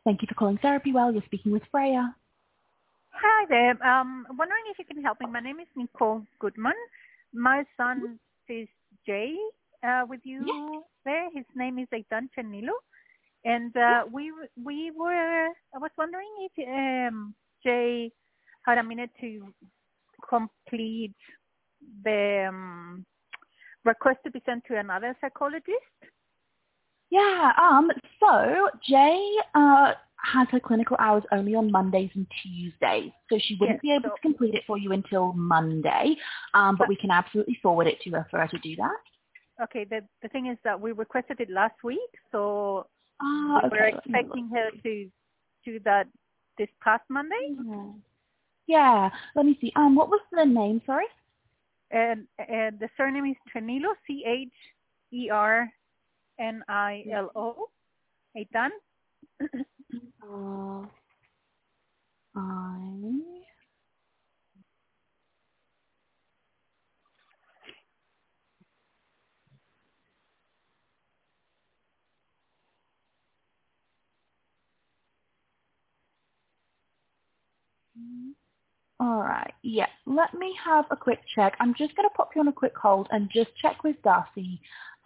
Thank you for calling Therapy Well. You're speaking with Freya. Hi there. Wondering if you can help me. My name is Nicole Goodman. My son is Jay with you there. His name is Aitan Chanilo. And I was wondering if Jay had a minute to complete the request to be sent to another psychologist. Yeah, so Jay has her clinical hours only on Mondays and Tuesdays, so she wouldn't be able to complete it for you until Monday, but we can absolutely forward it to her for her to do that. Okay, the thing is that we requested it last week, so we were okay, expecting her to do that this past Monday. Yeah, let me see. What was the name, sorry? And the surname is Chanilo, Chernilo, Aitan. All right, yeah. Let me have a quick check. I'm just going to pop you on a quick hold and just check with Darcy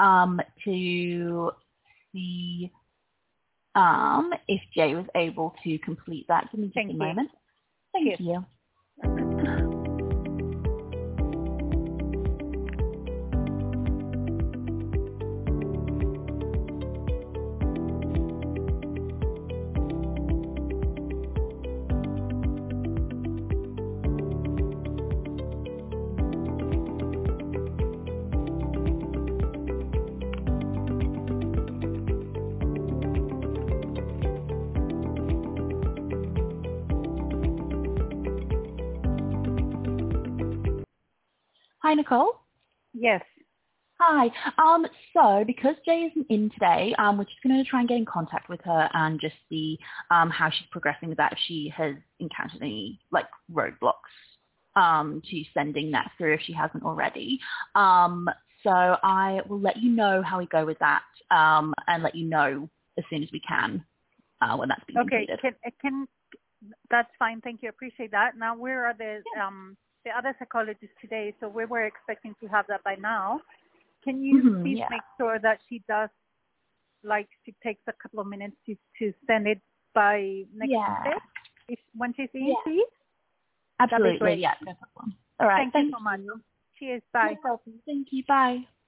to see if Jay was able to complete that. Give me just a moment. Thank you. Hi, Nicole. Yes. Hi. So because Jay isn't in today, we're just going to try and get in contact with her and just see how she's progressing with that, if she has encountered any roadblocks to sending that through if she hasn't already. So I will let you know how we go with that and let you know as soon as we can when that's been completed. Okay, that's fine. Thank you. Appreciate that. Now, where are the other psychologists today? So we were expecting to have that by now. Can you please make sure that she does, she takes a couple of minutes to send it by next Tuesday, when she's in, please? Absolutely, yeah, no problem. All right, thank you so much. Cheers, bye. No problem. Thank you, bye.